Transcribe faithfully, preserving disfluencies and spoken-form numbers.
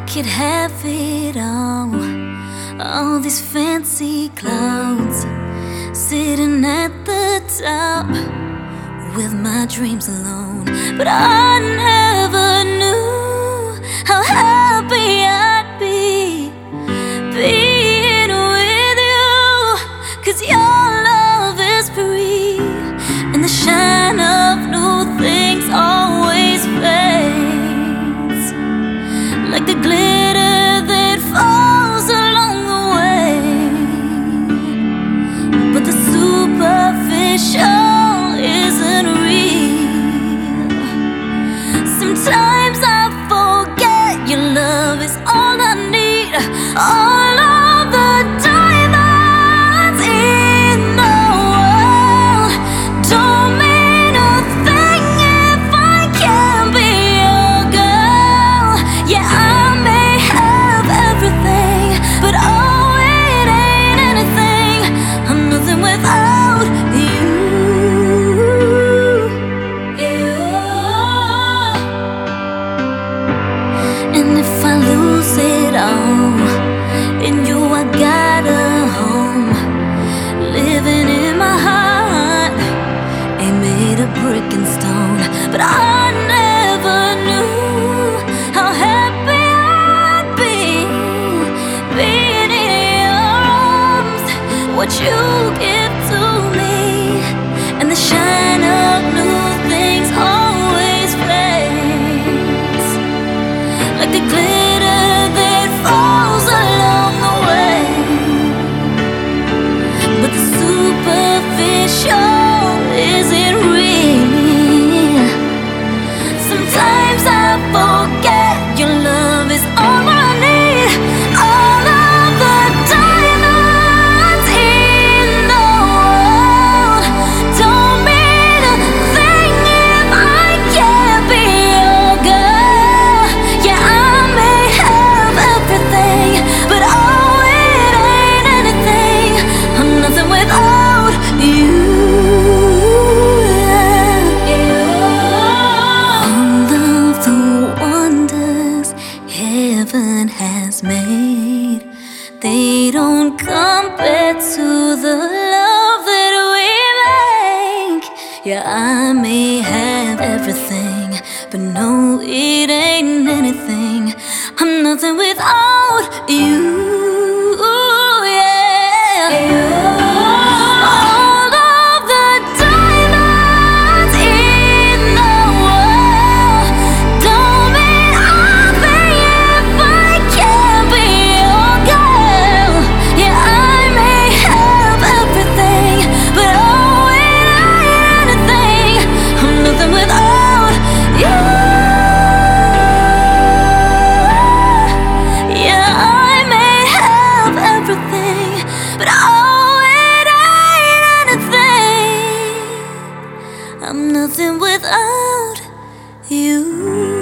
could have it all, all these fancy clouds, sitting at the top with my dreams alone. But I never knew how happy I'd be being with you, 'cause your love is free, and the shine of new things always fades, like the glitter that falls along the way. But the superficial isn't real. Sometimes I forget your love is all I need. All of the diamonds in the world don't mean a thing if I can't be your girl. Yeah, I may have everything, but oh, it ain't anything. I'm nothing without you. And if I lose it all, in you I got a home, living in my heart, ain't made of brick and stone. But I never knew how happy I'd be being in your arms. What you give to me, and the shine of new things always fades, like the glitter that falls along the way. But the superficial isn't real. Sometimes I forget your love is all I need. All of the diamonds in the world don't mean a thing if I can't be your girl. Yeah, I may have everything, but oh, it ain't anything. I'm nothing without you. All of the wonders heaven has made, they don't compare to the love that we make. Yeah, I may have everything, but no, it ain't anything. I'm nothing without you. Yeah. All of the diamonds in the world don't mean a thing if I can't be your girl. Yeah, I may have everything, but oh, it ain't anything. I'm nothing without you. Yeah, I may have everything, but oh, it ain't anything. I'm nothing without you.